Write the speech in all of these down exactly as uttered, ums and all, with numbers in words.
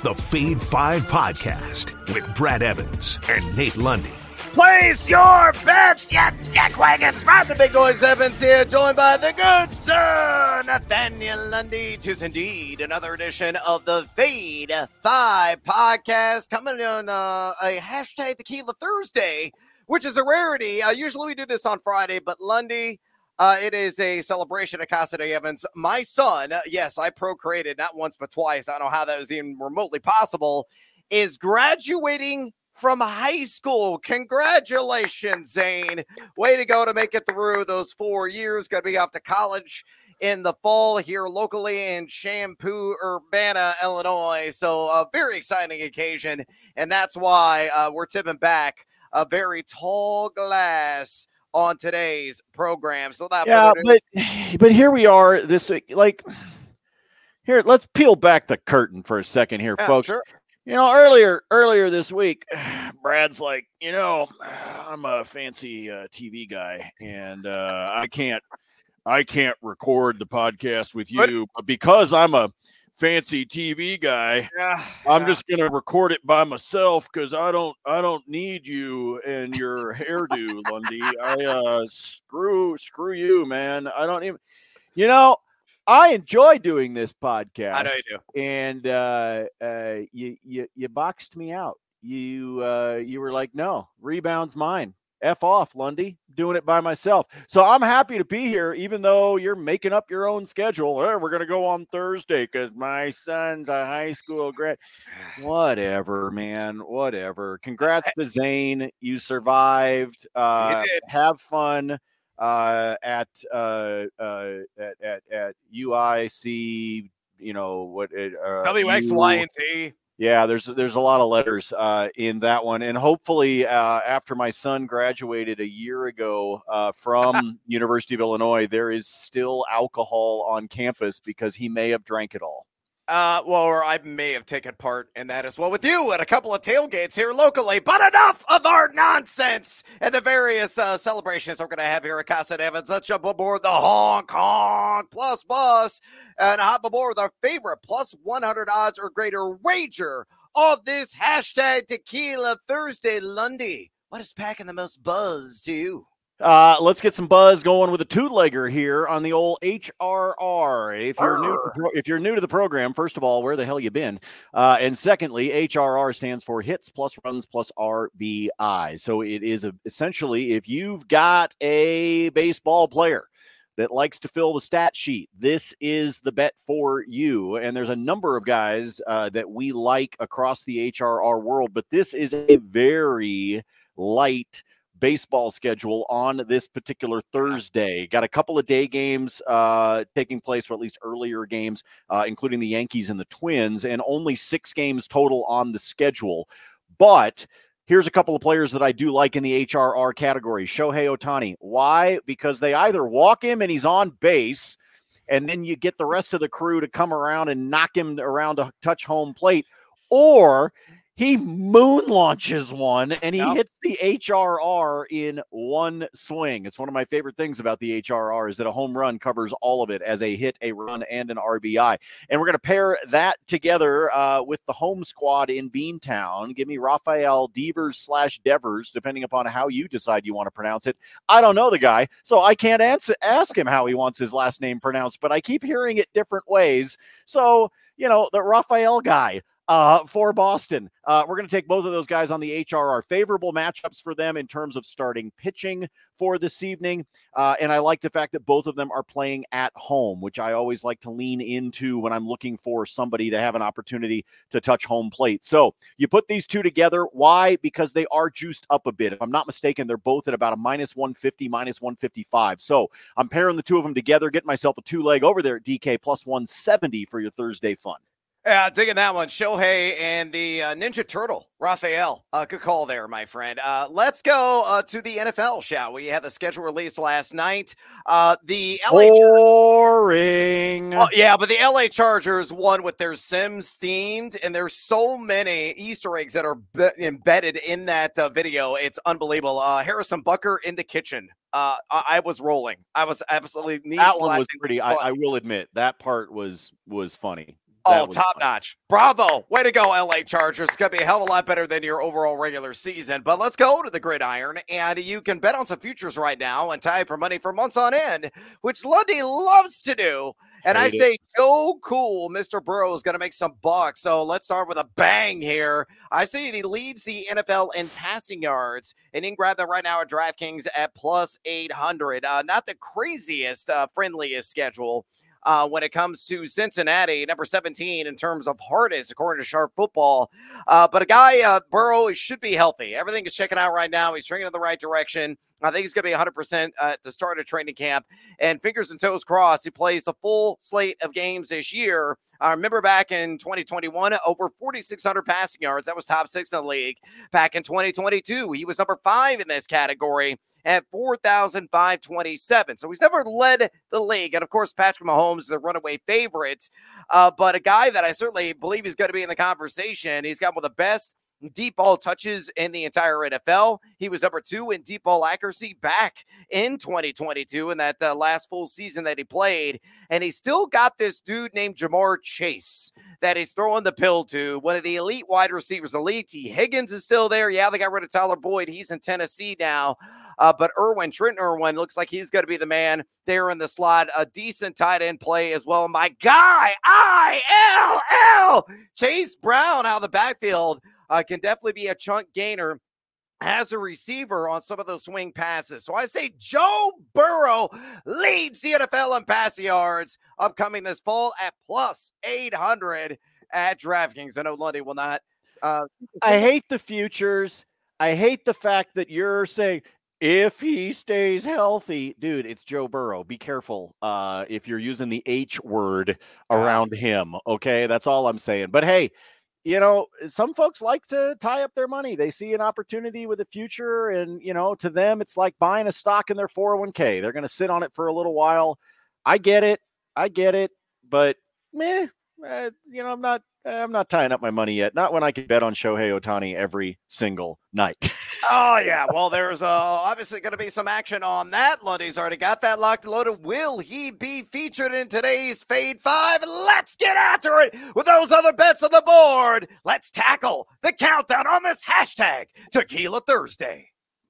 the Fade five podcast with Brad Evans and Nate Lundy. Place your bets, you dickwagons. Brad the Big Noise Evans here, joined by the good sir Nathaniel Lundy. 'Tis indeed another edition of the Fade five podcast, coming on uh, a hashtag Tequila Thursday, which is a rarity. Uh, usually we do this on Friday, but Lundy, uh, it is a celebration of Casa de Evans. My son, yes, I procreated not once but twice. I don't know how that was even remotely possible, is graduating from high school. Congratulations, Zane. Way to go to make it through those four years. Going to be off to college in the fall here locally in Shampoo, Urbana, Illinois. So a very exciting occasion, and that's why uh, we're tipping back a very tall glass on today's program. So that yeah, but but here we are this week. Like, here, let's peel back the curtain for a second here, yeah, folks. Sure. You know, earlier earlier this week, Brad's like, you know, I'm a fancy uh, T V guy, and uh, I can't I can't record the podcast with you, but because I'm a fancy T V guy, yeah, I'm yeah. just gonna record it by myself because I don't I don't need you and your hairdo, Lundy. I uh screw screw you, man. I don't even, you know. I enjoy doing this podcast. I know you do. And uh, uh, you, you you boxed me out. You uh, you were like, no, rebound's mine. F off, Lundy. Doing it by myself. So I'm happy to be here, even though you're making up your own schedule. Hey, we're gonna go on Thursday because my son's a high school grad. Whatever, man. Whatever. Congrats to Zane. You survived. Uh, You did. Have fun. Uh, at, uh, uh, at, at, at U I C, you know, what it, uh, W X Y and T. Yeah, there's, there's a lot of letters, uh, in that one. And hopefully, uh, after my son graduated a year ago, uh, from University of Illinois, there is still alcohol on campus because he may have drank it all. Uh, well, or I may have taken part in that as well with you at a couple of tailgates here locally. But enough of our nonsense and the various uh, celebrations we're going to have here at Casa de Evans. Let's jump aboard the Hong Kong Plus Bus and hop aboard with our favorite plus one hundred odds or greater wager of this hashtag Tequila Thursday. Lundy, what is packing the most buzz to you? Uh, let's get some buzz going with a two-legger here on the old H R R. If you're new, to the pro- if you're new to the program, first of all, where the hell you been? Uh, and secondly, H R R stands for hits plus runs plus R B I. So it is a, essentially if you've got a baseball player that likes to fill the stat sheet, this is the bet for you. And there's a number of guys uh, that we like across the H R R world, but this is a very light baseball schedule on this particular Thursday. Got a couple of day games uh, taking place, or at least earlier games, uh, including the Yankees and the Twins, and only six games total on the schedule. But here's a couple of players that I do like in the H R R category. Shohei Ohtani. Why? Because they either walk him and he's on base, and then you get the rest of the crew to come around and knock him around to touch home plate, or he moon launches one and he Yep. hits the H R R in one swing. It's one of my favorite things about the H R R is that a home run covers all of it as a hit, a run, and an R B I. And we're going to pair that together uh, with the home squad in Beantown. Give me Rafael Devers slash Devers, depending upon how you decide you want to pronounce it. I don't know the guy, so I can't answer, ask him how he wants his last name pronounced, but I keep hearing it different ways. So, you know, the Rafael guy. Uh, for Boston. Uh, we're going to take both of those guys on the H R R. Favorable matchups for them in terms of starting pitching for this evening. Uh, and I like the fact that both of them are playing at home, which I always like to lean into when I'm looking for somebody to have an opportunity to touch home plate. So you put these two together. Why? Because they are juiced up a bit. If I'm not mistaken, they're both at about a minus one fifty, minus one fifty-five. So I'm pairing the two of them together, getting myself a two leg over there at D K plus one seventy for your Thursday fun. Yeah, digging that one. Shohei and the uh, Ninja Turtle, Rafael. Uh, good call there, my friend. Uh, let's go uh, to the N F L, shall we? Had the schedule released last night. Uh, the L A Boring. Char- oh, yeah, but the L A Chargers won with their Sims themed, and there's so many Easter eggs that are be- embedded in that uh, video. It's unbelievable. Uh, Harrison Butker in the kitchen. Uh, I-, I was rolling. I was absolutely knee That one was slapping. pretty. I-, I will admit that part was was funny. Oh, top notch. Bravo. Way to go, L A Chargers. It's going to be a hell of a lot better than your overall regular season. But let's go to the gridiron. And you can bet on some futures right now and tie up for money for months on end, which Lundy loves to do. And I say, Joe Cool, Mister Burrow is going to make some bucks. So let's start with a bang here. I see he leads the N F L in passing yards. And you can grab that right now at DraftKings at plus eight hundred. Uh, not the craziest, uh, friendliest schedule. Uh, when it comes to Cincinnati, number seventeen in terms of hardest, according to Sharp Football. Uh, but a guy, uh, Burrow, he should be healthy. Everything is checking out right now. He's trending in the right direction. I think he's going to be one hundred percent uh, at the start of training camp. And fingers and toes crossed, he plays a full slate of games this year. I remember back in twenty twenty-one, over forty-six hundred passing yards. That was top six in the league. Back in twenty twenty-two, he was number five in this category at four thousand five hundred twenty-seven. So he's never led the league. And, of course, Patrick Mahomes is the runaway favorite. Uh, but a guy that I certainly believe is going to be in the conversation. He's got one of the best deep ball touches in the entire N F L. He was number two in deep ball accuracy back in twenty twenty-two in that uh, last full season that he played. And he still got this dude named Jamar Chase that he's throwing the pill to, one of the elite wide receivers. Elite T. Higgins is still there. Yeah, they got rid of Tyler Boyd. He's in Tennessee now. Uh, but Irwin, Trent Irwin, looks like he's going to be the man there in the slot. A decent tight end play as well. My guy, I L L, Chase Brown out of the backfield. Uh, can definitely be a chunk gainer as a receiver on some of those swing passes. So I say Joe Burrow leads the N F L in passing yards upcoming this fall at plus eight hundred at DraftKings. I know Lundy will not. Uh, I hate the futures. I hate the fact that you're saying if he stays healthy. Dude, it's Joe Burrow. Be careful uh, if you're using the H word around wow. him. Okay, that's all I'm saying. But hey, you know, some folks like to tie up their money. They see an opportunity with the future, and, you know, to them, it's like buying a stock in their four oh one k. They're going to sit on it for a little while. I get it. I get it. But, meh, uh, you know, I'm not I'm not tying up my money yet. Not when I can bet on Shohei Ohtani every single night. Oh, yeah. Well, there's uh, obviously going to be some action on that. Lundy's already got that locked and loaded. Will he be featured in today's Fade five? Let's get after it with those other bets on the board. Let's tackle the countdown on this hashtag Tequila Thursday.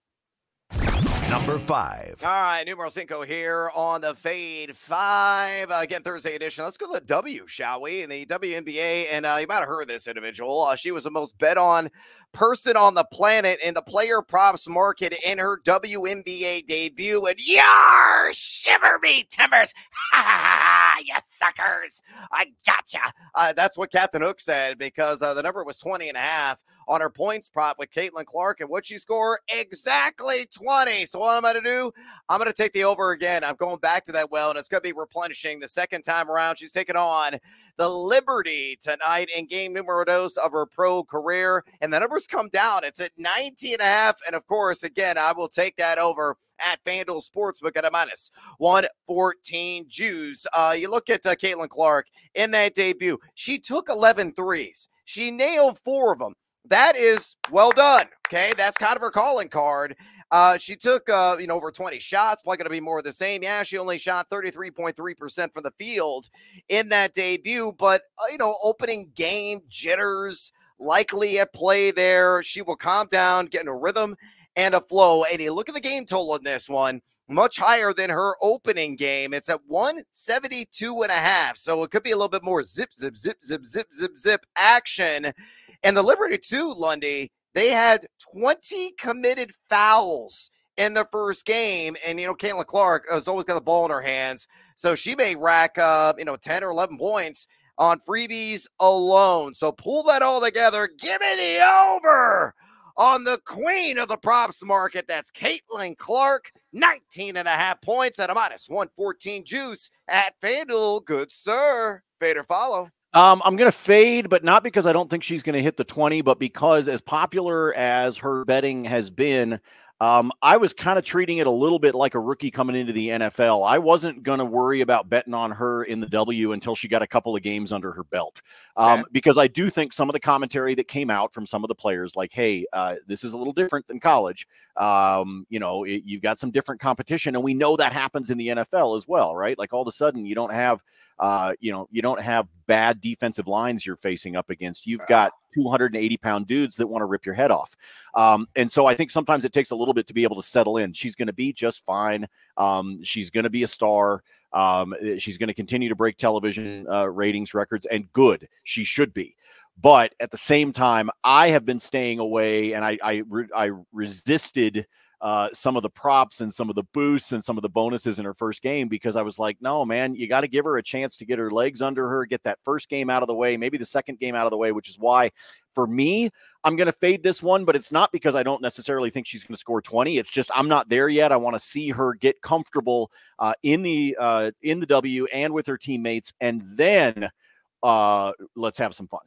Number five. All right, numero cinco here on the Fade five. Uh, again, Thursday edition. Let's go to the W, shall we? In the W N B A, and uh, you might have heard of this individual. Uh, she was the most bet on person on the planet in the player props market in her W N B A debut. And yar, shiver me timbers. Ha ha ha, you suckers. I gotcha. Uh, that's what Captain Hook said, because uh, the number was twenty and a half on her points prop with Caitlin Clark. And what she scored? Exactly twenty. So what I'm going to do, I'm going to take the over again. I'm going back to that well, and it's going to be replenishing the second time around. She's taking on the Liberty tonight in game numero dos of her pro career. And the numbers come down. It's at nineteen and a half. And of course, again, I will take that over at FanDuel Sportsbook at a minus one fourteen juice. Uh, you look at uh, Caitlin Clark in that debut. She took eleven threes. She nailed four of them. That is well done. Okay. That's kind of her calling card. Uh, she took, uh, you know, over twenty shots, probably going to be more of the same. Yeah, she only shot thirty-three point three percent from the field in that debut, but, uh, you know, opening game jitters likely at play there. She will calm down, get in a rhythm and a flow. And you look at the game total in this one, much higher than her opening game. It's at one seventy-two and a half. So it could be a little bit more zip, zip, zip, zip, zip, zip, zip action. And the Liberty too, Lundy, they had twenty committed fouls in the first game. And, you know, Caitlin Clark has always got the ball in her hands. So she may rack up, you know, ten or eleven points on freebies alone. So pull that all together. Give me the over on the queen of the props market. That's Caitlin Clark, nineteen and a half points at a minus one fourteen juice at FanDuel. Good sir. Fade or follow. Um, I'm going to fade, but not because I don't think she's going to hit the twenty, but because as popular as her betting has been, um, I was kind of treating it a little bit like a rookie coming into the N F L. I wasn't going to worry about betting on her in the W until she got a couple of games under her belt, um, okay. because I do think some of the commentary that came out from some of the players, like, hey, uh, this is a little different than college. Um, you know, it, you've got some different competition, and we know that happens in the N F L as well, right? Like all of a sudden you don't have Uh, you know, you don't have bad defensive lines you're facing up against. You've got two hundred eighty pound dudes that want to rip your head off. Um, and so I think sometimes it takes a little bit to be able to settle in. She's going to be just fine. Um, she's going to be a star. Um, she's going to continue to break television uh, ratings records, and good, she should be. But at the same time, I have been staying away, and I I, re- I resisted uh, some of the props and some of the boosts and some of the bonuses in her first game, because I was like, no, man, you got to give her a chance to get her legs under her, get that first game out of the way, maybe the second game out of the way, which is why for me, I'm going to fade this one, but it's not because I don't necessarily think she's going to score twenty. It's just I'm not there yet. I want to see her get comfortable uh, in the uh, in the W and with her teammates, and then uh, let's have some fun.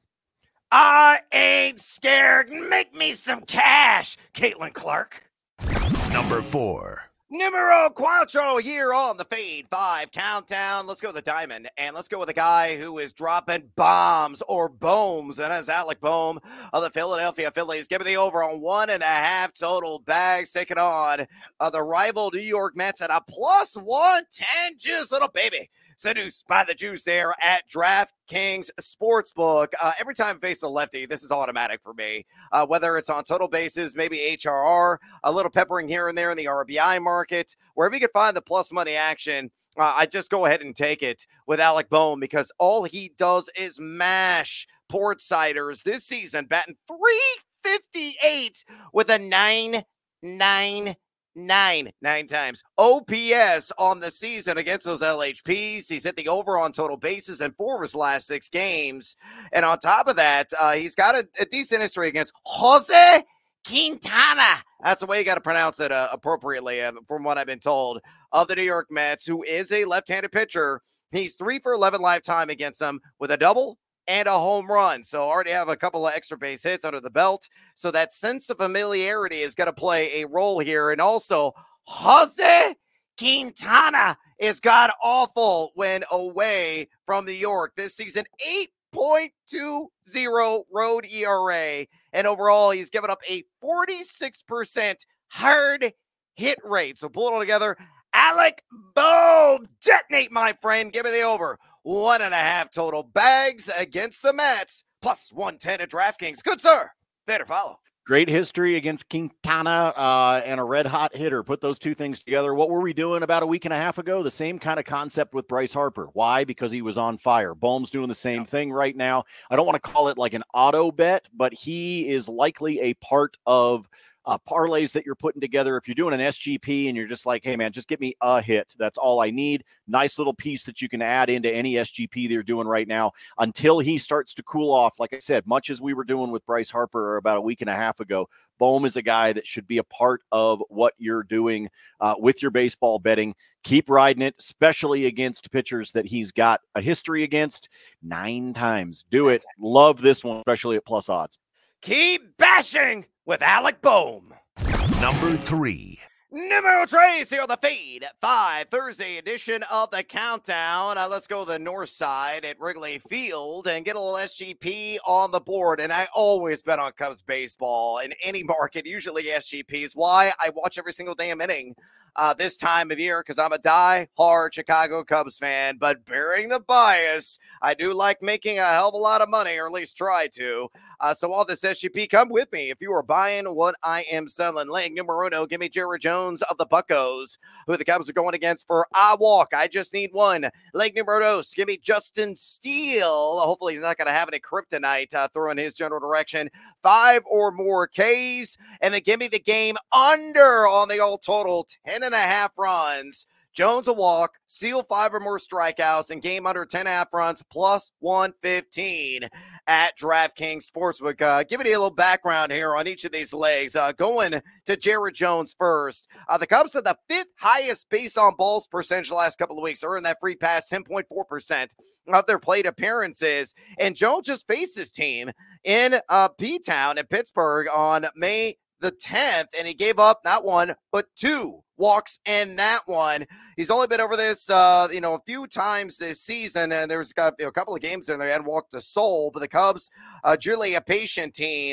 I ain't scared. Make me some cash, Caitlin Clark. Number four. Numero cuatro here on the Fade five Countdown. Let's go with the diamond, and let's go with a guy who is dropping bombs or bombs, and that's Alec Bohm of the Philadelphia Phillies. Give me the over on one and a half total bags, taking on uh, the rival New York Mets at a plus one ten. Juice, little baby. Seduced by the juice there at DraftKings Sportsbook. Uh, every time I face a lefty, this is automatic for me. Uh, whether it's on total basis, maybe H R R, a little peppering here and there in the R B I market, wherever you can find the plus money action, uh, I just go ahead and take it with Alec Bohm, because all he does is mash port ciders this season, batting three fifty-eight with a nine nine. Nine, nine times O P S on the season against those L H Ps. He's hit the over on total bases in four of his last six games. And on top of that, uh, he's got a, a decent history against Jose Quintana. That's the way you got to pronounce it uh, appropriately, uh, from what I've been told, of the New York Mets, who is a left-handed pitcher. He's three for eleven lifetime against them with a double and a home run. So already have a couple of extra base hits under the belt. So that sense of familiarity is going to play a role here. And also, Jose Quintana is god awful when away from New York this season. eight point two oh road E R A. And overall, he's given up a forty-six percent hard hit rate. So pull it all together. Alec Bohm, detonate, my friend. Give me the over. One and a half total bags against the Mets, plus one ten at DraftKings. Good, sir. Better follow. Great history against Quintana uh, and a red-hot hitter. Put those two things together. What were we doing about a week and a half ago? The same kind of concept with Bryce Harper. Why? Because he was on fire. Bohm's doing the same yeah. thing right now. I don't want to call it like an auto bet, but he is likely a part of Uh, parlays that you're putting together. If you're doing an S G P and you're just like, hey, man, just get me a hit. That's all I need. Nice little piece that you can add into any S G P they're doing right now until he starts to cool off. Like I said, much as we were doing with Bryce Harper about a week and a half ago, Bohm is a guy that should be a part of what you're doing uh, with your baseball betting. Keep riding it, especially against pitchers that he's got a history against nine times. Do it. Love this one, especially at plus odds. Keep bashing with Alec Bohm. Number three. Numero tres here on the Fade five Thursday edition of the Countdown. Uh, let's go to the north side at Wrigley Field and get a little S G P on the board. And I always bet on Cubs baseball in any market, usually S G Ps. Why? I watch every single damn inning uh, this time of year because I'm a die-hard Chicago Cubs fan. But bearing the bias, I do like making a hell of a lot of money, or at least try to. Uh, so all this S G P, come with me. If you are buying what I am selling, leg numero uno, give me Jared Jones of the Buccos, who the Cubs are going against for I walk. I just need one. Leg numero dos, give me Justin Steele. Hopefully he's not going to have any kryptonite uh, thrown in his general direction. Five or more Ks. And then give me the game under on the all total, ten and a half runs. Jones a walk, Steele five or more strikeouts, and game under ten and a half runs, plus one fifteen at DraftKings Sportsbook. Uh, give me a little background here on each of these legs. Uh, going to Jared Jones first. Uh, the Cubs had the fifth highest base on balls percentage the last couple of weeks. Earned that free pass, ten point four percent of their plate appearances. And Jones just faced his team in uh, P-Town in Pittsburgh on May the tenth, and he gave up not one, but two walks in that one. He's only been over this, uh, you know, a few times this season, and there's got you know, a couple of games in there and walked a soul. But the Cubs, uh, truly a patient team.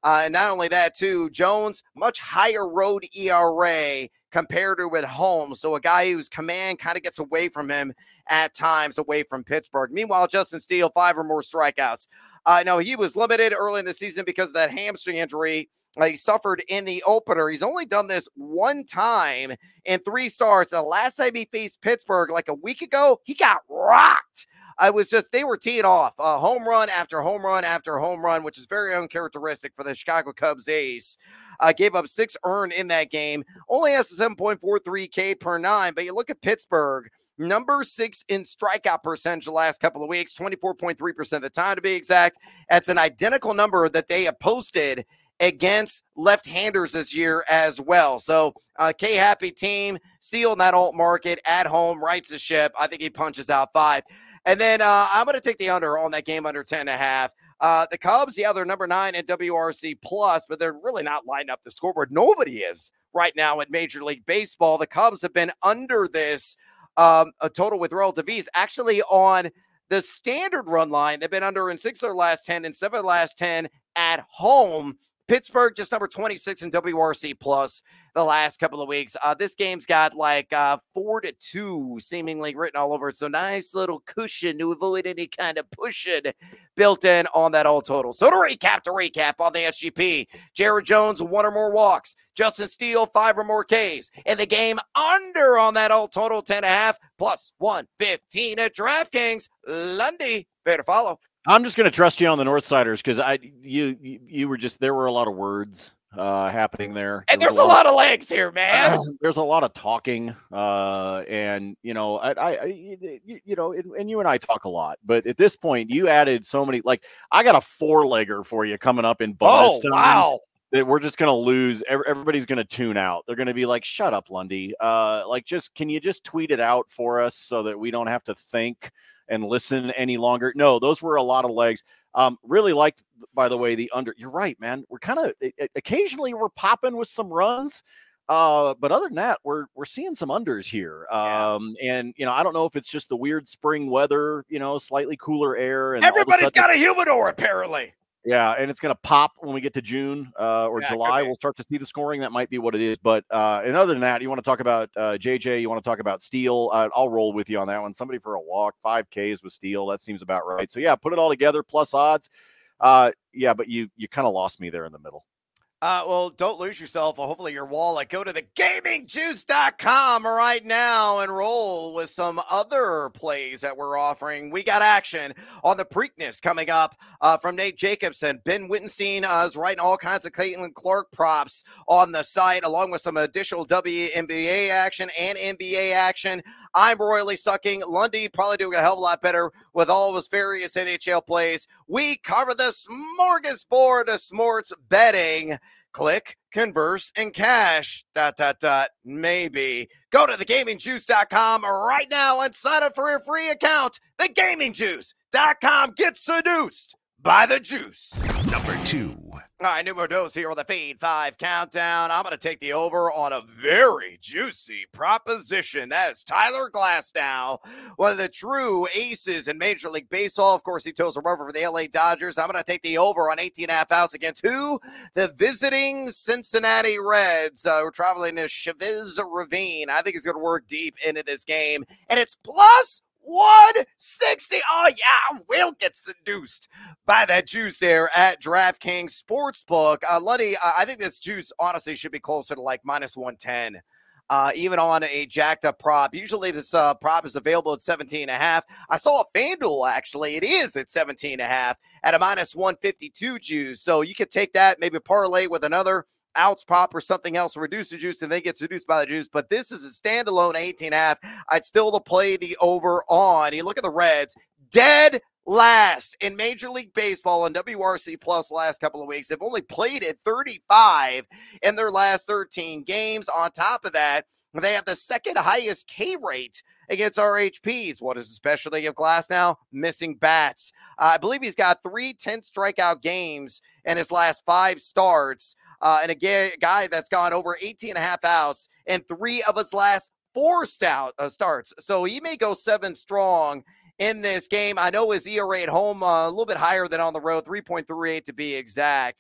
Uh, and not only that, too, Jones, much higher road E R A compared to at home. So a guy whose command kind of gets away from him at times, away from Pittsburgh. Meanwhile, Justin Steele, five or more strikeouts. Uh, no, he was limited early in the season because of that hamstring injury uh, he suffered in the opener. He's only done this one time in three starts. And the last time he faced Pittsburgh, like a week ago, he got rocked. I was just, they were teeing off uh, home run after home run after home run, which is very uncharacteristic for the Chicago Cubs ace. Uh, gave up six earned in that game, only has a seven point four three K per nine. But you look at Pittsburgh, number six in strikeout percentage the last couple of weeks, twenty-four point three percent of the time to be exact. That's an identical number that they have posted against left-handers this year as well. So uh, K-happy team, Steele in that alt market at home, rights the ship. I think he punches out five. And then uh, I'm going to take the under on that game, under ten and a half. Uh, the Cubs, yeah, they're number nine at W R C plus, but they're really not lining up the scoreboard. Nobody is right now in Major League Baseball. The Cubs have been under this um, a total with relative ease. Actually, on the standard run line, they've been under in six of their last ten and seven of the last ten at home. Pittsburgh just number twenty-six in W R C plus the last couple of weeks. Uh, this game's got like uh, four to two seemingly written all over it. So nice little cushion to avoid any kind of pushing built in on that all total. So to recap, to recap on the S G P, Jared Jones, one or more walks. Justin Steele, five or more Ks. And the game under on that all total, ten and a half, plus one fifteen at DraftKings. Lundy, fair to follow. I'm just going to trust you on the Northsiders because I you, you you were just there were a lot of words uh, happening there. And there there's a lot, lot of legs here, man. Uh, there's a lot of talking, uh, and you know, I, I, I you, you know, and, and you and I talk a lot, but at this point, you added so many. Like, I got a four-legger for you coming up in bonus Oh time. wow! That we're just going to lose. Everybody's going to tune out. They're going to be like, "Shut up, Lundy." Uh, like, just can you just tweet it out for us so that we don't have to think and listen any longer? No, those were a lot of legs. Um, really liked, by the way, the under. You're right, man. We're kind of occasionally we're popping with some runs, uh, but other than that, we're we're seeing some unders here. Um, yeah. And you know, I don't know if it's just the weird spring weather, you know, slightly cooler air, and everybody's got a humidor apparently. Yeah, and it's going to pop when we get to June uh, or yeah, July. We'll start to see the scoring. That might be what it is. But uh, and other than that, you want to talk about uh, J J, you want to talk about Steele. Uh, I'll roll with you on that one. Somebody for a walk, five Ks with Steele. That seems about right. So, yeah, put it all together, plus odds. Uh, yeah, but you you kind of lost me there in the middle. Uh, well, don't lose yourself or hopefully your wallet. Go to the gaming juice dot com right now and roll with some other plays that we're offering. We got action on the Preakness coming up uh, from Nate Jacobson. Ben Wittenstein uh, is writing all kinds of Caitlin Clark props on the site, along with some additional W N B A action and N B A action. I'm royally sucking. Lundy probably doing a hell of a lot better with all of his various N H L plays. We cover the smorgasbord of sports betting. Click, converse, and cash, dot, dot, dot, maybe. Go to the gaming juice dot com right now and sign up for a free account. the gaming juice dot com. Get seduced by the juice. Number two. All right, numero dos here on the Fade five Countdown. I'm going to take the over on a very juicy proposition. That is Tyler Glasnow, one of the true aces in Major League Baseball. Of course, he toes a rubber for the L A Dodgers. I'm going to take the over on eighteen and a half outs against who? The visiting Cincinnati Reds. Uh, we're traveling to Chavez Ravine. I think he's going to work deep into this game. And it's plus one sixty. Oh, yeah, will get seduced by that juice there at DraftKings Sportsbook. Uh, Lundy, I think this juice honestly should be closer to like minus one ten, uh, even on a jacked up prop. Usually this uh, prop is available at seventeen and a half. I saw a FanDuel, actually. It is at seventeen and a half at a minus one fifty-two juice. So you could take that, maybe parlay with another outs prop or something else, reduce the juice, and they get seduced by the juice. But this is a standalone eighteen and a half. I'd still play the over on. You look at the Reds, dead last in Major League Baseball on W R C Plus last couple of weeks. They've only played at thirty-five in their last thirteen games. On top of that, they have the second highest K rate against R H Ps. What is the specialty of Glasnow? Missing bats. Uh, I believe he's got three ten strikeout games in his last five starts. Uh, and a gay, guy that's gone over eighteen and a half outs in three of his last four stout, uh, starts. So he may go seven strong in this game. I know his E R A at home uh, a little bit higher than on the road, three point three eight to be exact.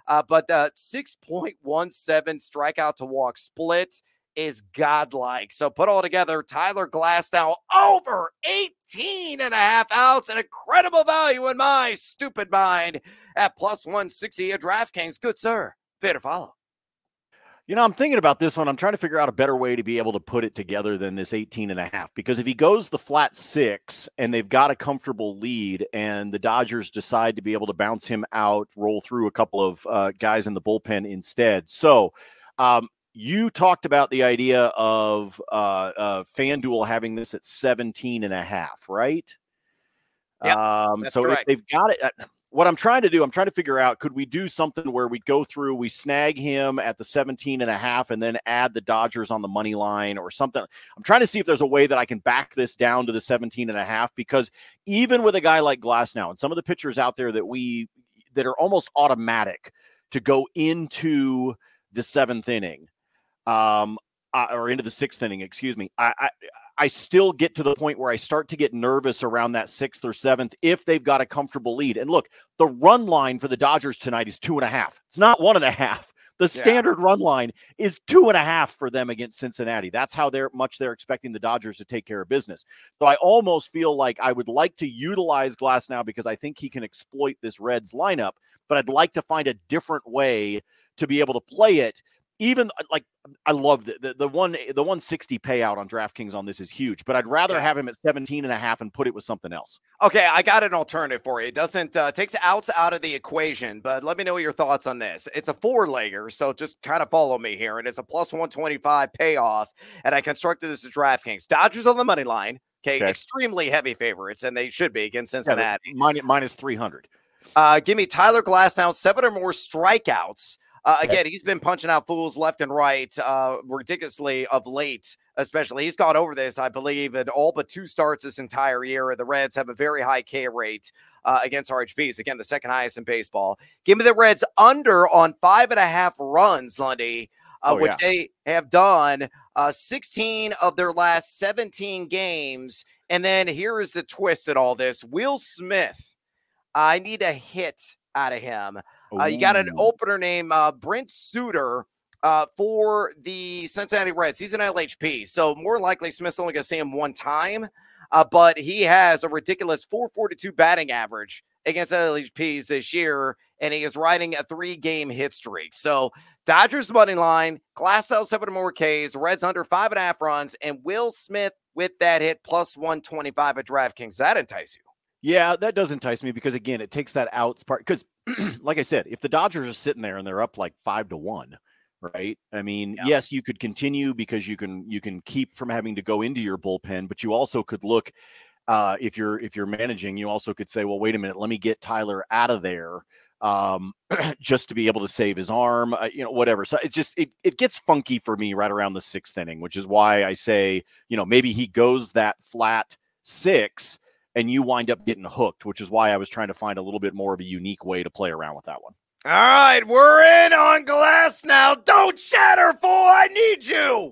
Uh, but the six point one seven strikeout to walk split is godlike. So put all together, Tyler Glasnow over eighteen and a half outs, an incredible value in my stupid mind at plus one sixty at DraftKings. Good sir, pay to follow. You know, I'm thinking about this one. I'm trying to figure out a better way to be able to put it together than this eighteen and a half, because if he goes the flat six and they've got a comfortable lead and the Dodgers decide to be able to bounce him out, roll through a couple of uh, guys in the bullpen instead. So um, you talked about the idea of uh, uh, FanDuel having this at seventeen and a half, right? Yeah, um, that's so correct. if they've got it, what I'm trying to do, I'm trying to figure out, could we do something where we go through, we snag him at the seventeen and a half and then add the Dodgers on the money line or something? I'm trying to see if there's a way that I can back this down to the seventeen and a half, because even with a guy like Glasnow and some of the pitchers out there that we, that are almost automatic to go into the seventh inning, um, uh, or into the sixth inning, excuse me, I, I, I still get to the point where I start to get nervous around that sixth or seventh if they've got a comfortable lead. And look, the run line for the Dodgers tonight is two and a half. It's not one and a half. The standard yeah. run line is two and a half for them against Cincinnati. That's how they're much they're expecting the Dodgers to take care of business. So I almost feel like I would like to utilize Glasnow because I think he can exploit this Reds lineup, but I'd like to find a different way to be able to play it. Even like, I love the, the, the one, the one sixty payout on DraftKings on this is huge, but I'd rather yeah. have him at seventeen and a half and put it with something else. Okay. I got an alternative for you. It doesn't, uh, takes outs out of the equation, but let me know your thoughts on this. It's a four legger. So just kind of follow me here. And it's a plus one twenty-five payoff. And I constructed this at DraftKings. Dodgers on the money line. Okay. okay. Extremely heavy favorites. And they should be against Cincinnati. Yeah, minus, minus three hundred. Uh, give me Tyler Glasnow, seven or more strikeouts. Uh, again, he's been punching out fools left and right, uh, ridiculously of late, especially. He's gone over this, I believe, in all but two starts this entire year. The Reds have a very high K rate uh, against R H Bs. Again, the second highest in baseball. Give me the Reds under on five and a half runs, Lundy, uh, oh, which yeah. they have done uh, sixteen of their last seventeen games. And then here is the twist in all this. Will Smith, I need a hit out of him. Uh, you got an opener named uh, Brent Suter uh, for the Cincinnati Reds. He's an L H P, so more likely Smith's only going to see him one time, uh, but he has a ridiculous four forty-two batting average against L H Ps this year, and he is riding a three-game hit streak. So Dodgers money line, Glasnow seven or more Ks, Reds under five and a half runs, and Will Smith with that hit plus one twenty-five at DraftKings. Does that entice you? Yeah, that does entice me because, again, it takes that outs part. Because, like I said, if the Dodgers are sitting there and they're up like five to one, right? I mean, yeah. yes, you could continue because you can you can keep from having to go into your bullpen, but you also could look uh, if you're if you're managing, you also could say, well, wait a minute, let me get Tyler out of there um, just to be able to save his arm, uh, you know, whatever. So it just it it gets funky for me right around the sixth inning, which is why I say, you know, maybe he goes that flat six and you wind up getting hooked, which is why I was trying to find a little bit more of a unique way to play around with that one. All right, we're in on Glasnow. Don't shatter, fool. I need you.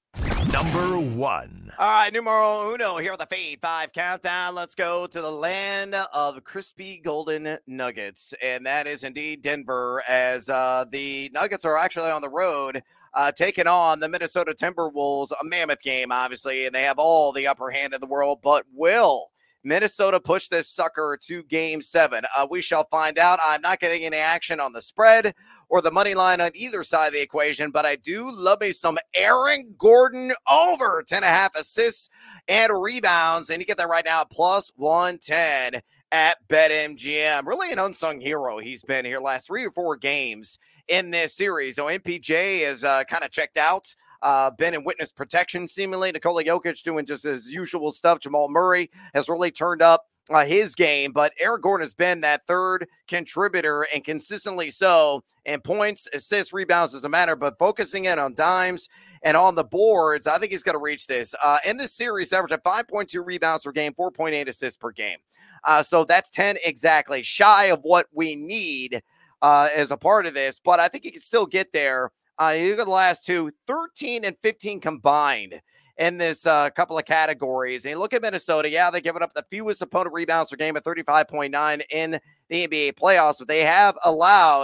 Number one. All right, numero uno here with the Fade five countdown. Let's go to the land of crispy golden nuggets, and that is indeed Denver, as uh, the Nuggets are actually on the road uh, taking on the Minnesota Timberwolves, a mammoth game, obviously, and they have all the upper hand in the world, but will Minnesota push this sucker to game seven? Uh, we shall find out. I'm not getting any action on the spread or the money line on either side of the equation, but I do love me some Aaron Gordon over ten and a half assists and rebounds. And you get that right now at plus one ten at BetMGM. Really an unsung hero he's been here last three or four games in this series. So M P J is uh, kind of checked out. Uh, been in witness protection, seemingly. Nikola Jokic doing just his usual stuff. Jamal Murray has really turned up uh, his game, but Aaron Gordon has been that third contributor and consistently so. And points, assists, rebounds doesn't matter, but focusing in on dimes and on the boards, I think he's going to reach this. Uh, in this series, averaged at five point two rebounds per game, four point eight assists per game. Uh, so that's ten exactly, shy of what we need uh, as a part of this, but I think he can still get there. Uh, you look at the last two, thirteen and fifteen combined in this uh, couple of categories. And you look at Minnesota, yeah, they're giving up the fewest opponent rebounds per game at thirty-five point nine in the N B A playoffs, but they have allowed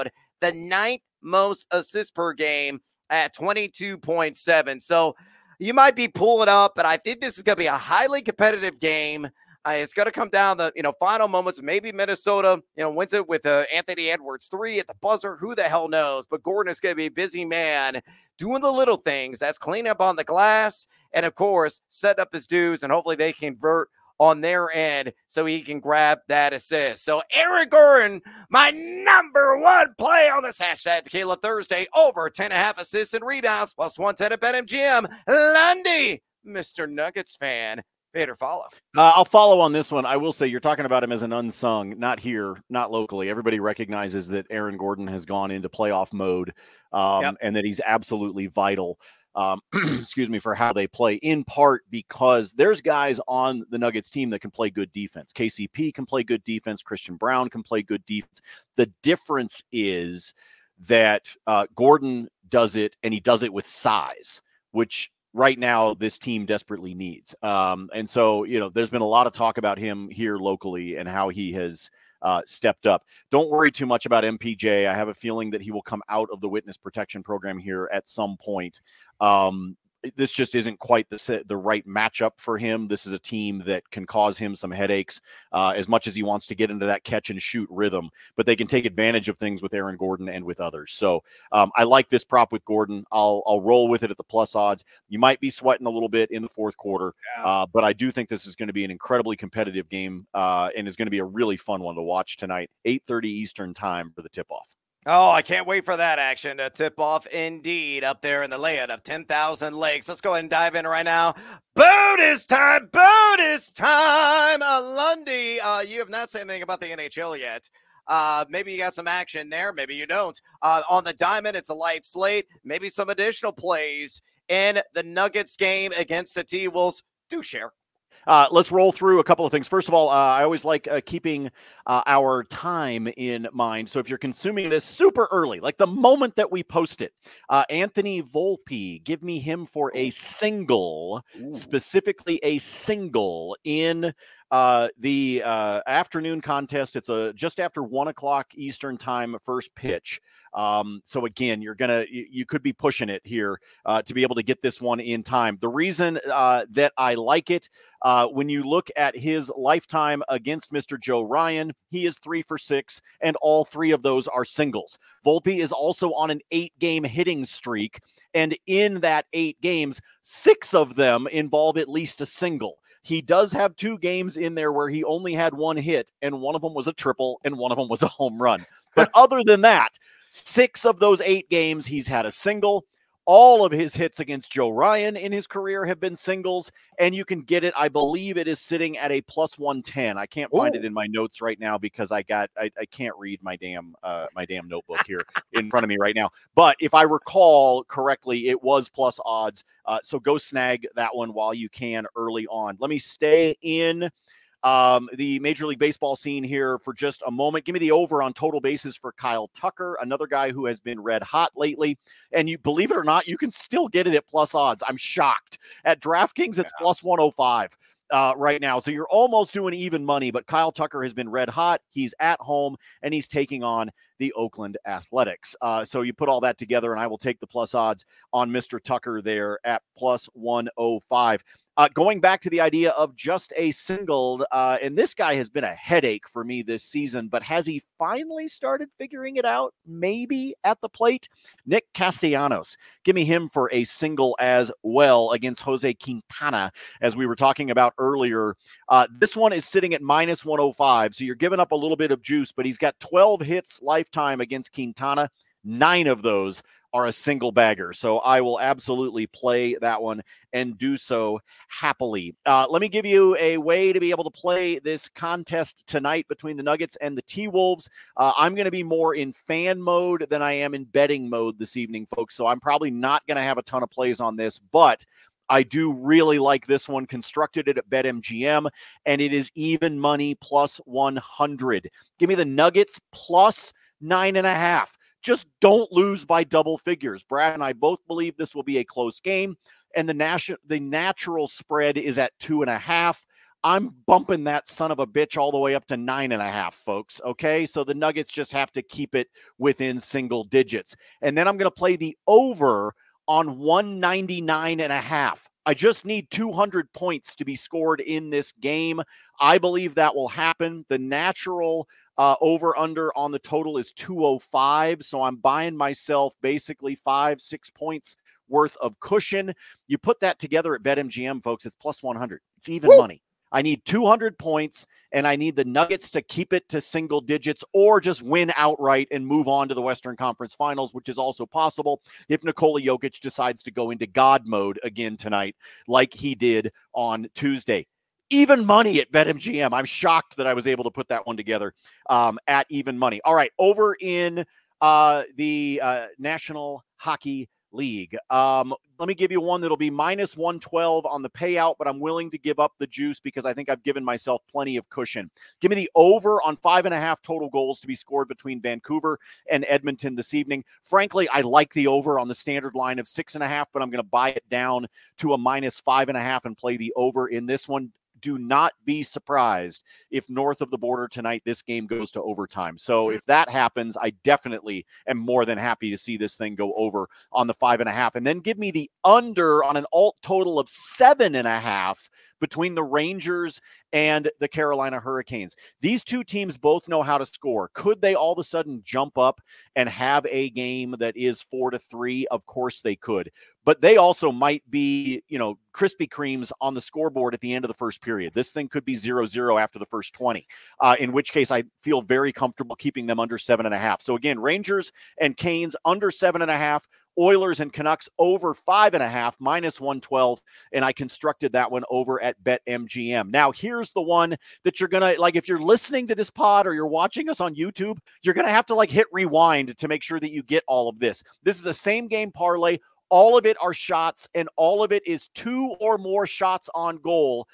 the ninth most assists per game at twenty-two point seven. So you might be pulling up, but I think this is going to be a highly competitive game. Uh, it's going to come down the, you know, final moments. Maybe Minnesota, you know, wins it with uh, Anthony Edwards three at the buzzer. Who the hell knows? But Gordon is going to be a busy man doing the little things. That's cleaning up on the glass and, of course, set up his dudes, and hopefully they convert on their end so he can grab that assist. So Aaron Gordon, my number one play on this hashtag Tequila Thursday, over ten and a half assists and rebounds, plus one ten at BetMGM. Lundy, Mister Nuggets fan. Vader, follow. Uh, I'll follow on this one. I will say you're talking about him as an unsung, not here, not locally. Everybody recognizes that Aaron Gordon has gone into playoff mode um, yep. and that he's absolutely vital, um, excuse me, for how they play, in part because there's guys on the Nuggets team that can play good defense. K C P can play good defense. Christian Brown can play good defense. The difference is that uh, Gordon does it, and he does it with size, which right now this team desperately needs. Um, and so, you know, there's been a lot of talk about him here locally and how he has uh, stepped up. Don't worry too much about M P J. I have a feeling that he will come out of the witness protection program here at some point. Um, this just isn't quite the the right matchup for him. This is a team that can cause him some headaches uh, as much as he wants to get into that catch and shoot rhythm, but they can take advantage of things with Aaron Gordon and with others. So um, I like this prop with Gordon. I'll, I'll roll with it at the plus odds. You might be sweating a little bit in the fourth quarter, yeah. uh, but I do think this is going to be an incredibly competitive game uh, and is going to be a really fun one to watch tonight, eight thirty Eastern time for the tip-off. Oh, I can't wait for that action to tip off indeed up there in the layout of ten thousand Lakes. Let's go ahead and dive in right now. Bonus time, bonus time. Uh, Lundy, uh, you have not said anything about the N H L yet. Uh, maybe you got some action there. Maybe you don't. Uh, on the diamond, it's a light slate. Maybe some additional plays in the Nuggets game against the T-Wolves. Do share. Uh, let's roll through a couple of things. First of all, uh, I always like uh, keeping uh, our time in mind. So if you're consuming this super early, like the moment that we post it, uh, Anthony Volpe, give me him for a single, Ooh. specifically a single in uh, the uh, afternoon contest. It's a just after one o'clock Eastern time, first pitch. Um, so again, you're gonna you, you could be pushing it here uh, to be able to get this one in time. The reason uh, that I like it, uh, when you look at his lifetime against Mister Joe Ryan, he is three for six, and all three of those are singles. Volpe is also on an eight-game hitting streak, and in that eight games, six of them involve at least a single. He does have two games in there where he only had one hit, and one of them was a triple, and one of them was a home run. But other than that, six of those eight games, he's had a single. All of his hits against Joe Ryan in his career have been singles, and you can get it. I believe it is sitting at a plus one ten. I can't find Ooh. it in my notes right now because I got I, I can't read my damn uh, my damn notebook here in front of me right now. But if I recall correctly, it was plus odds. Uh, so go snag that one while you can early on. Let me stay in Um, the Major League Baseball scene here for just a moment. Give me the over on total bases for Kyle Tucker, another guy who has been red hot lately. And you believe it or not, you can still get it at plus odds. I'm shocked. At DraftKings, it's yeah. plus one oh five uh, right now. So you're almost doing even money, but Kyle Tucker has been red hot. He's at home, and he's taking on the Oakland Athletics. Uh, so you put all that together, and I will take the plus odds on Mister Tucker there at plus one oh five. Uh, going back to the idea of just a single, uh, and this guy has been a headache for me this season, but has he finally started figuring it out? Maybe at the plate? Nick Castellanos, give me him for a single as well against Jose Quintana, as we were talking about earlier. Uh, this one is sitting at minus one oh five, so you're giving up a little bit of juice, but he's got twelve hits lifetime against Quintana. Nine of those are a single bagger. So I will absolutely play that one and do so happily. Uh, let me give you a way to be able to play this contest tonight between the Nuggets and the T-Wolves. Uh, I'm going to be more in fan mode than I am in betting mode this evening, folks. So I'm probably not going to have a ton of plays on this, but I do really like this one. Constructed it at BetMGM, and it is even money plus one hundred. Give me the Nuggets plus nine and a half. Just don't lose by double figures. Brad and I both believe this will be a close game, and the natu- the natural spread is at two and a half. I'm bumping that son of a bitch all the way up to nine and a half, folks. Okay. So the Nuggets just have to keep it within single digits. And then I'm going to play the over on one ninety-nine and a half. I just need two hundred points to be scored in this game. I believe that will happen. The natural uh, over under on the total is two oh five. So I'm buying myself basically five, six points worth of cushion. You put that together at BetMGM, folks, it's plus one hundred. It's even Woo! money. I need two hundred points, and I need the Nuggets to keep it to single digits or just win outright and move on to the Western Conference Finals, which is also possible if Nikola Jokic decides to go into God mode again tonight like he did on Tuesday. Even money at BetMGM. I'm shocked that I was able to put that one together um, at even money. All right, over in uh, the uh, National Hockey League. Um, let me give you one that'll be minus one twelve on the payout, but I'm willing to give up the juice because I think I've given myself plenty of cushion. Give me the over on five and a half total goals to be scored between Vancouver and Edmonton this evening. Frankly, I like the over on the standard line of six and a half, but I'm going to buy it down to a minus five and a half and play the over in this one. Do not be surprised if north of the border tonight, this game goes to overtime. So if that happens, I definitely am more than happy to see this thing go over on the five and a half. And then give me the under on an alt total of seven and a half between the Rangers and the Carolina Hurricanes. These two teams both know how to score. Could they all of a sudden jump up and have a game that is four to three? Of course they could. But they also might be, you know, Krispy Kremes on the scoreboard at the end of the first period. This thing could be zero zero after the first twenty, uh, in which case I feel very comfortable keeping them under seven and a half. So again, Rangers and Canes under seven and a half. Oilers and Canucks over five and a half, minus one twelve, and I constructed that one over at BetMGM. Now, here's the one that you're going to, like, if you're listening to this pod or you're watching us on YouTube, you're going to have to, like, hit rewind to make sure that you get all of this. This is a same-game parlay. All of it are shots, and all of it is two or more shots on goal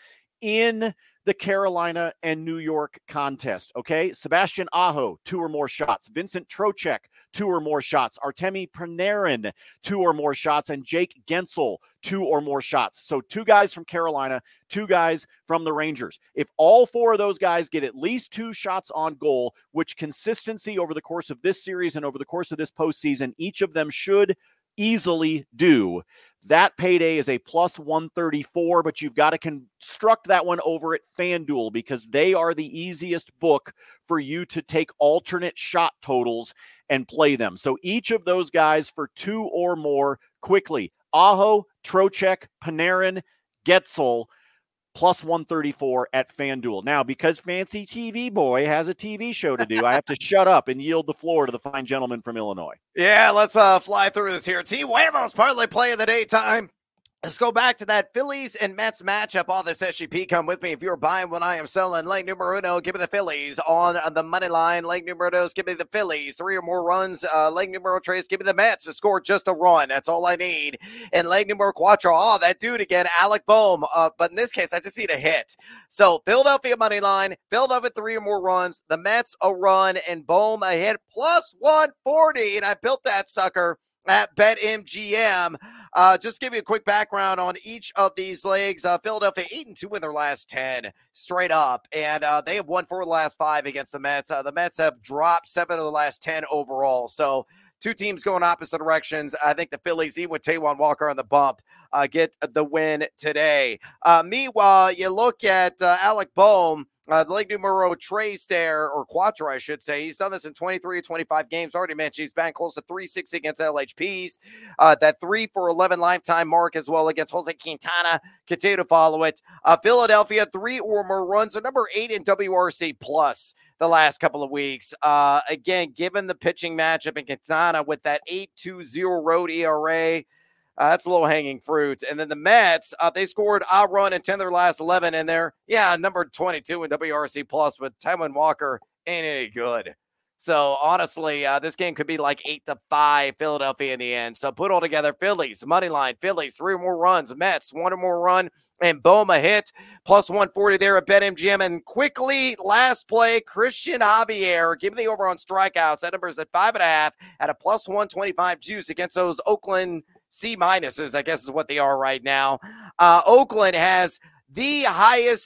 in the Carolina and New York contest, okay? Sebastian Aho, two or more shots. Vincent Trocheck, two or more shots. Artemi Panarin, two or more shots. And Jake Gensel, two or more shots. So two guys from Carolina, two guys from the Rangers. If all four of those guys get at least two shots on goal, which consistency over the course of this series and over the course of this postseason, each of them should easily do, that payday is a plus one thirty-four, but you've got to construct that one over at FanDuel because they are the easiest book for you to take alternate shot totals and play them. So each of those guys for two or more quickly. Aho, Trocheck, Panarin, Getsel, plus one thirty-four at FanDuel. Now, because Fancy T V Boy has a T V show to do, I have to shut up and yield the floor to the fine gentleman from Illinois. Yeah, let's uh, fly through this here. T. Wamos, parlay play of the daytime. Let's go back to that Phillies and Mets matchup. All this S G P, come with me. If you're buying when I am selling, leg numero uno, give me the Phillies on the money line. Leg numero dos, give me the Phillies. Three or more runs. Uh, leg numero tres, give me the Mets to score just a run. That's all I need. And leg numero cuatro, oh, that dude again, Alec Boehm. Uh, but in this case, I just need a hit. So Philadelphia money line, Philadelphia three or more runs, the Mets a run, and Boehm a hit, plus one forty. And I built that sucker at BetMGM. Uh, just give you a quick background on each of these legs. Uh, Philadelphia eight and two in their last ten straight up, and uh, they have won four of the last five against the Mets. Uh, the Mets have dropped seven of the last ten overall. So two teams going opposite directions. I think the Phillies, even with Taijuan Walker on the bump, uh, get the win today. Uh, meanwhile, you look at uh, Alec Boehm. Uh, the leg numero tres there, or cuatro, I should say. He's done this in twenty-three or twenty-five games. Already mentioned he's been close to three sixty against L H Ps. Uh, that three for eleven lifetime mark as well against Jose Quintana. Continue to follow it. Uh, Philadelphia, three or more runs. Are number eight in W R C plus the last couple of weeks. Uh, again, given the pitching matchup in Quintana with that eight two oh road E R A, Uh, that's low-hanging fruit. And then the Mets, uh, they scored a run in ten of their last eleven, and they're, yeah, number twenty-two in W R C plus, but Taijuan Walker ain't any good. So, honestly, uh, this game could be like eight to five Philadelphia in the end. So, put all together, Phillies, money line, Phillies, three or more runs, Mets, one or more run, and Boehm a hit, plus one forty there at BetMGM. And quickly, last play, Christian Javier, give me the over on strikeouts. That number is at five and a half at a plus one twenty-five juice against those Oakland C minuses, I guess is what they are right now. Uh, Oakland has the highest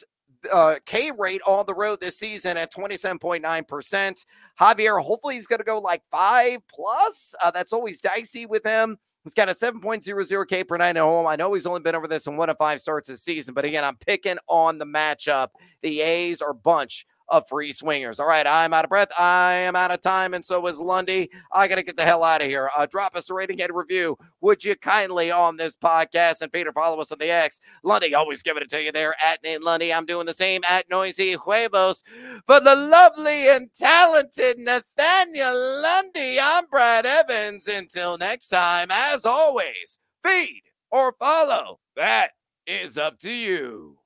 uh, K rate on the road this season at twenty-seven point nine percent. Javier, hopefully he's going to go like five plus. Uh, that's always dicey with him. He's got a seven point oh oh K per night at home. I know he's only been over this in one of five starts this season, but again, I'm picking on the matchup. The A's are a bunch of free swingers. All right, I'm out of breath. I am out of time, and so is Lundy. I got to get the hell out of here. Uh, drop us a rating and a review, would you kindly, on this podcast, and Peter, follow us on the X. Lundy, always giving it to you there at Nate Lundy. I'm doing the same at Noisy Huevos. For the lovely and talented Nathaniel Lundy, I'm Brad Evans. Until next time, as always, feed or follow. That is up to you.